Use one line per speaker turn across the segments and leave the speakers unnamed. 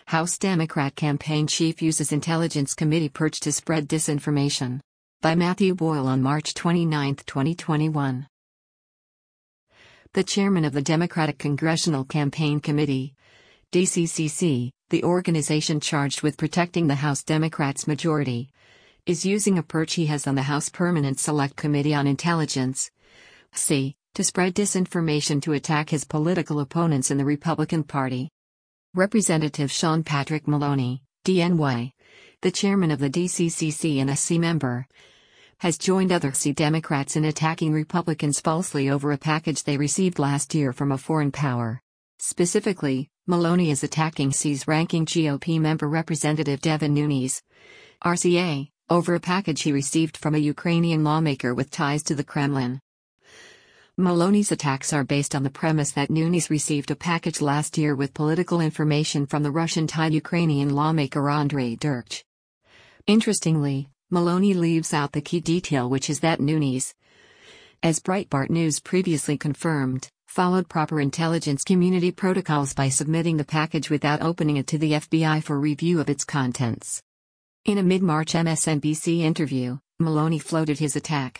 House Democrat campaign chief uses Intelligence Committee purge to spread disinformation. By Matthew Boyle on March 29, 2021. The chairman of the Democratic Congressional Campaign Committee, DCCC, the organization charged with protecting the House Democrats' majority, is using a perch he has on the House Permanent Select Committee on Intelligence, to spread disinformation to attack his political opponents in the Republican Party. Representative Sean Patrick Maloney, DNY, the chairman of the DCCC and a SC member, has joined other SC Democrats in attacking Republicans falsely over a package they received last year from a foreign power. Specifically, Maloney is attacking SC's ranking GOP member Representative Devin Nunes, RCA, over a package he received from a Ukrainian lawmaker with ties to the Kremlin. Maloney's attacks are based on the premise that Nunes received a package last year with political information from the Russian-tied Ukrainian lawmaker Andrei Derkach. Interestingly, Maloney leaves out the key detail, which is that Nunes, as Breitbart News previously confirmed, followed proper intelligence community protocols by submitting the package without opening it to the FBI for review of its contents. In a mid-March MSNBC interview, Maloney floated his attack.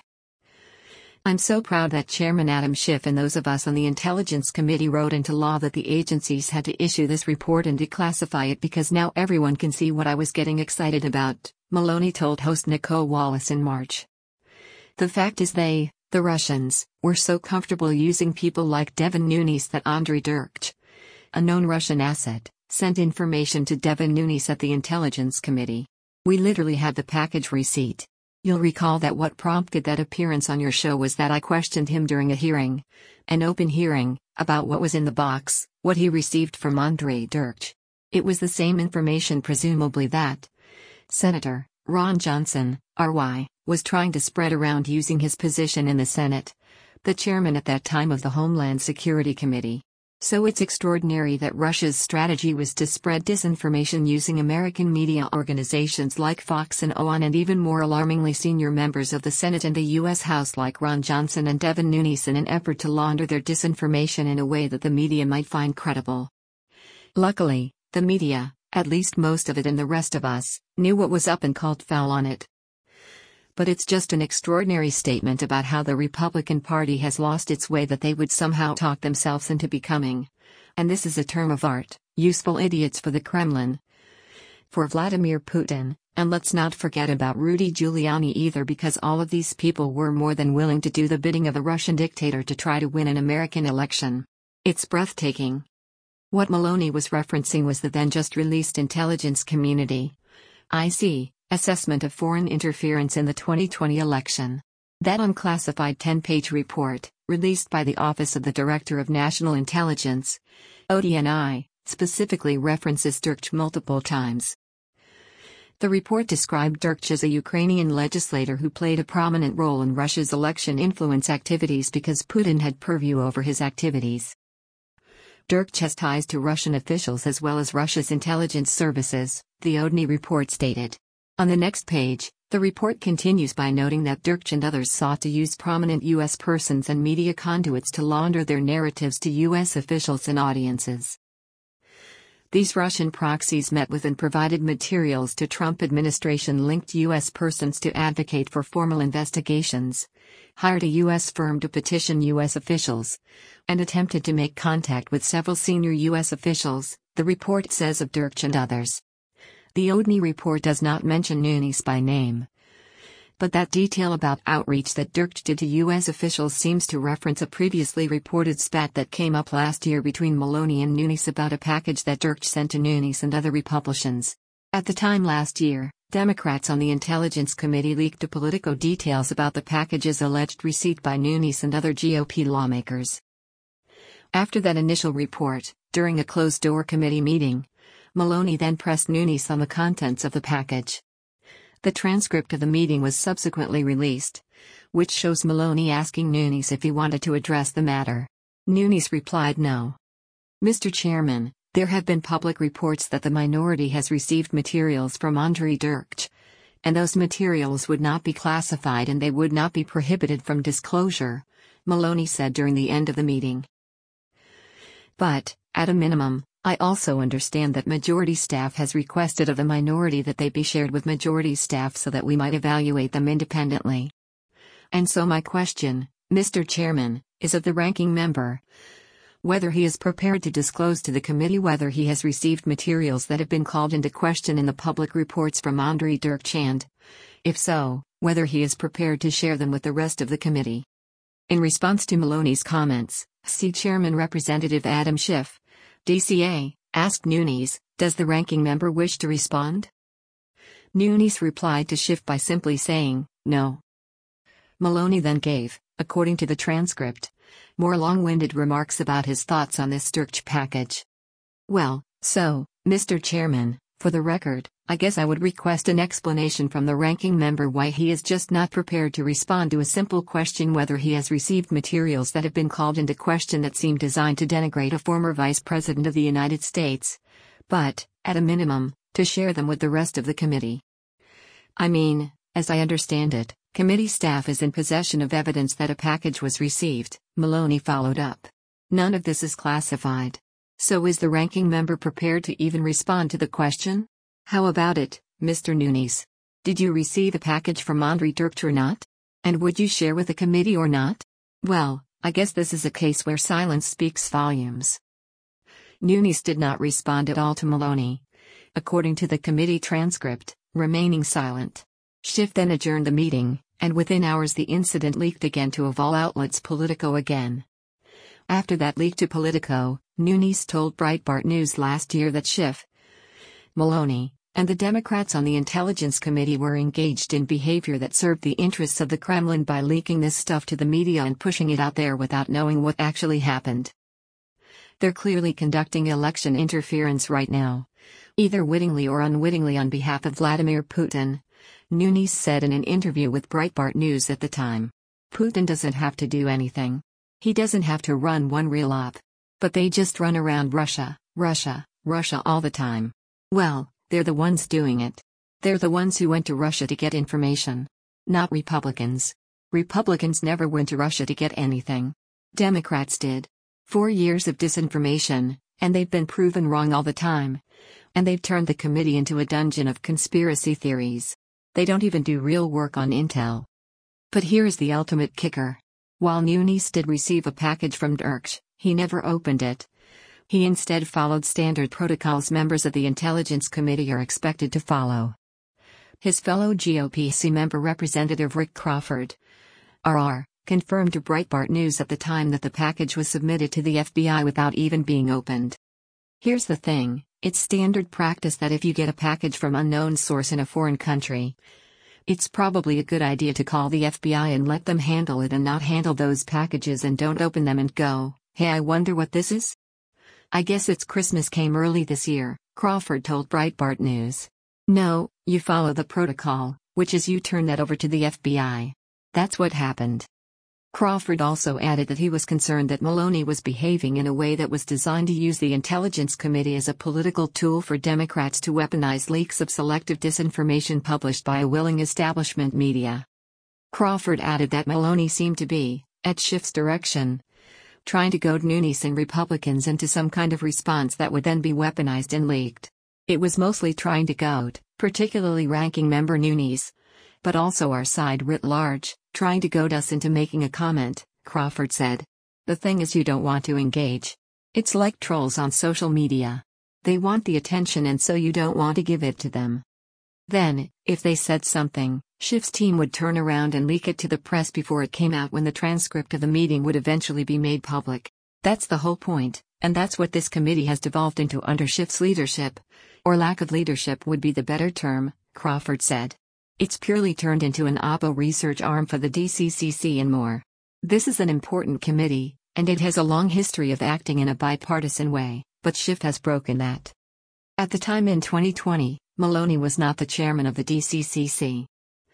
"I'm so proud that Chairman Adam Schiff and those of us on the Intelligence Committee wrote into law that the agencies had to issue this report and declassify it because now everyone can see what I was getting excited about," Maloney told host Nicole Wallace in March. "The fact is the Russians, were so comfortable using people like Devin Nunes that Andrei Derkach, a known Russian asset, sent information to Devin Nunes at the Intelligence Committee. We literally had the package receipt. You'll recall that what prompted that appearance on your show was that I questioned him during a hearing, an open hearing, about what was in the box, what he received from Andrei Derkach. It was the same information presumably that Senator Ron Johnson, RY, was trying to spread around using his position in the Senate, the chairman at that time of the Homeland Security Committee. So it's extraordinary that Russia's strategy was to spread disinformation using American media organizations like Fox and OAN and even more alarmingly senior members of the Senate and the U.S. House like Ron Johnson and Devin Nunes in an effort to launder their disinformation in a way that the media might find credible. Luckily, the media, at least most of it and the rest of us, knew what was up and called foul on it. But it's just an extraordinary statement about how the Republican Party has lost its way that they would somehow talk themselves into becoming, and this is a term of art, useful idiots for the Kremlin. For Vladimir Putin, and let's not forget about Rudy Giuliani either, because all of these people were more than willing to do the bidding of a Russian dictator to try to win an American election. It's breathtaking. What Maloney was referencing was the then just released Intelligence Community (IC) assessment of foreign interference in the 2020 election. That unclassified 10-page report, released by the Office of the Director of National Intelligence, ODNI, specifically references Derkach multiple times. The report described Derkach as a Ukrainian legislator who played a prominent role in Russia's election influence activities because Putin had purview over his activities. Derkach has ties to Russian officials as well as Russia's intelligence services, the ODNI report stated. On the next page, the report continues by noting that Derkach and others sought to use prominent U.S. persons and media conduits to launder their narratives to U.S. officials and audiences. These Russian proxies met with and provided materials to Trump administration-linked U.S. persons to advocate for formal investigations, hired a U.S. firm to petition U.S. officials, and attempted to make contact with several senior U.S. officials, the report says of Derkach and others. The ODNI report does not mention Nunes by name. But that detail about outreach that Derkach did to U.S. officials seems to reference a previously reported spat that came up last year between Maloney and Nunes about a package that Derkach sent to Nunes and other Republicans. At the time last year, Democrats on the Intelligence Committee leaked to Politico details about the package's alleged receipt by Nunes and other GOP lawmakers. After that initial report, during a closed-door committee meeting, Maloney then pressed Nunes on the contents of the package. The transcript of the meeting was subsequently released, which shows Maloney asking Nunes if he wanted to address the matter. Nunes replied no. "Mr. Chairman, there have been public reports that the minority has received materials from Andrei Derkach, and those materials would not be classified and they would not be prohibited from disclosure," Maloney said during the end of the meeting. But, at a minimum, I also understand that majority staff has requested of the minority that they be shared with majority staff so that we might evaluate them independently. And so my question, Mr. Chairman, is of the ranking member whether he is prepared to disclose to the committee whether he has received materials that have been called into question in the public reports from Andrei Dirksch, and, if so, whether he is prepared to share them with the rest of the committee. In response to Maloney's comments, SEA Chairman Representative Adam Schiff, DCA, asked Nunes, does the ranking member wish to respond? Nunes replied to Schiff by simply saying, no. Maloney then gave, according to the transcript, more long-winded remarks about his thoughts on this Dirksch package. Well, so, Mr. Chairman, for the record, I guess I would request an explanation from the ranking member why he is just not prepared to respond to a simple question whether he has received materials that have been called into question that seem designed to denigrate a former Vice President of the United States, but, at a minimum, to share them with the rest of the committee. I mean, as I understand it, committee staff is in possession of evidence that a package was received, Maloney followed up. None of this is classified. So is the ranking member prepared to even respond to the question? How about it, Mr. Nunes? Did you receive a package from Andrei Dirksch or not? And would you share with the committee or not? Well, I guess this is a case where silence speaks volumes. Nunes did not respond at all to Maloney. According to the committee transcript, remaining silent. Schiff then adjourned the meeting, and within hours the incident leaked again to of all outlets Politico again. After that leak to Politico, Nunes told Breitbart News last year that Schiff, Maloney, and the Democrats on the Intelligence Committee were engaged in behavior that served the interests of the Kremlin by leaking this stuff to the media and pushing it out there without knowing what actually happened. They're clearly conducting election interference right now, either wittingly or unwittingly on behalf of Vladimir Putin, Nunes said in an interview with Breitbart News at the time. Putin doesn't have to do anything. He doesn't have to run one real op. But they just run around Russia, Russia, Russia all the time. Well, they're the ones doing it. They're the ones who went to Russia to get information. Not Republicans. Republicans never went to Russia to get anything. Democrats did. 4 years of disinformation, and they've been proven wrong all the time. And they've turned the committee into a dungeon of conspiracy theories. They don't even do real work on intel. But here's the ultimate kicker. While Nunes did receive a package from Dirksch, he never opened it. He instead followed standard protocols members of the Intelligence Committee are expected to follow. His fellow GOP member Representative Rick Crawford, RR, confirmed to Breitbart News at the time that the package was submitted to the FBI without even being opened. Here's the thing, it's standard practice that if you get a package from unknown source in a foreign country, it's probably a good idea to call the FBI and let them handle it and not handle those packages and don't open them and go, hey, I wonder what this is? I guess it's Christmas came early this year, Crawford told Breitbart News. No, you follow the protocol, which is you turn that over to the FBI. That's what happened. Crawford also added that he was concerned that Maloney was behaving in a way that was designed to use the Intelligence Committee as a political tool for Democrats to weaponize leaks of selective disinformation published by a willing establishment media. Crawford added that Maloney seemed to be, at Schiff's direction, trying to goad Nunes and Republicans into some kind of response that would then be weaponized and leaked. It was mostly trying to goad, particularly ranking member Nunes, but also our side writ large, trying to goad us into making a comment, Crawford said. The thing is you don't want to engage. It's like trolls on social media. They want the attention and so you don't want to give it to them. Then, if they said something, Schiff's team would turn around and leak it to the press before it came out when the transcript of the meeting would eventually be made public. That's the whole point, and that's what this committee has devolved into under Schiff's leadership. Or lack of leadership would be the better term, Crawford said. It's purely turned into an oppo research arm for the DCCC and more. This is an important committee, and it has a long history of acting in a bipartisan way, but Schiff has broken that. At the time in 2020, Maloney was not the chairman of the DCCC.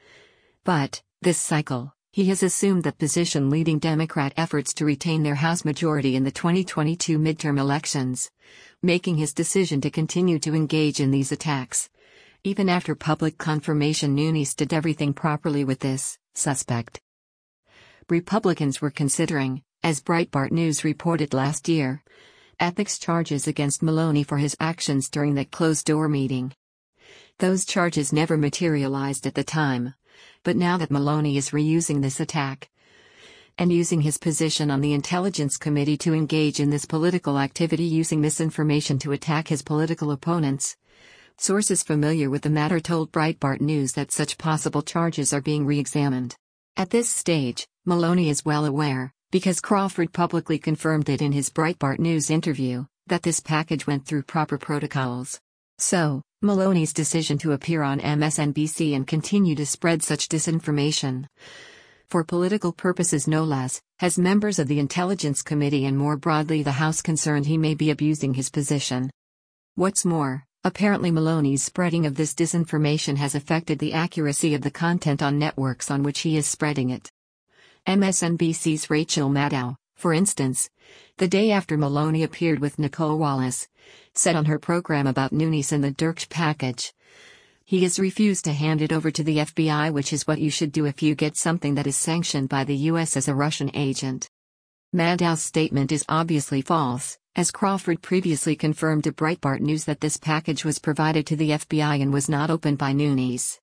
But, this cycle, he has assumed that position leading Democrat efforts to retain their House majority in the 2022 midterm elections, making his decision to continue to engage in these attacks. Even after public confirmation Nunes did everything properly with this suspect. Republicans were considering, as Breitbart News reported last year, ethics charges against Maloney for his actions during that closed-door meeting. Those charges never materialized at the time. But now that Maloney is reusing this attack and using his position on the Intelligence Committee to engage in this political activity using misinformation to attack his political opponents, sources familiar with the matter told Breitbart News that such possible charges are being re-examined. At this stage, Maloney is well aware, because Crawford publicly confirmed it in his Breitbart News interview, that this package went through proper protocols. So, Maloney's decision to appear on MSNBC and continue to spread such disinformation, for political purposes no less, has members of the Intelligence Committee and more broadly the House concerned he may be abusing his position. What's more, apparently Maloney's spreading of this disinformation has affected the accuracy of the content on networks on which he is spreading it. MSNBC's Rachel Maddow, for instance, the day after Maloney appeared with Nicolle Wallace, said on her program about Nunes and the Dirksch package, "He has refused to hand it over to the FBI, which is what you should do if you get something that is sanctioned by the US as a Russian agent." Maddow's statement is obviously false, as Crawford previously confirmed to Breitbart News that this package was provided to the FBI and was not opened by Nunes.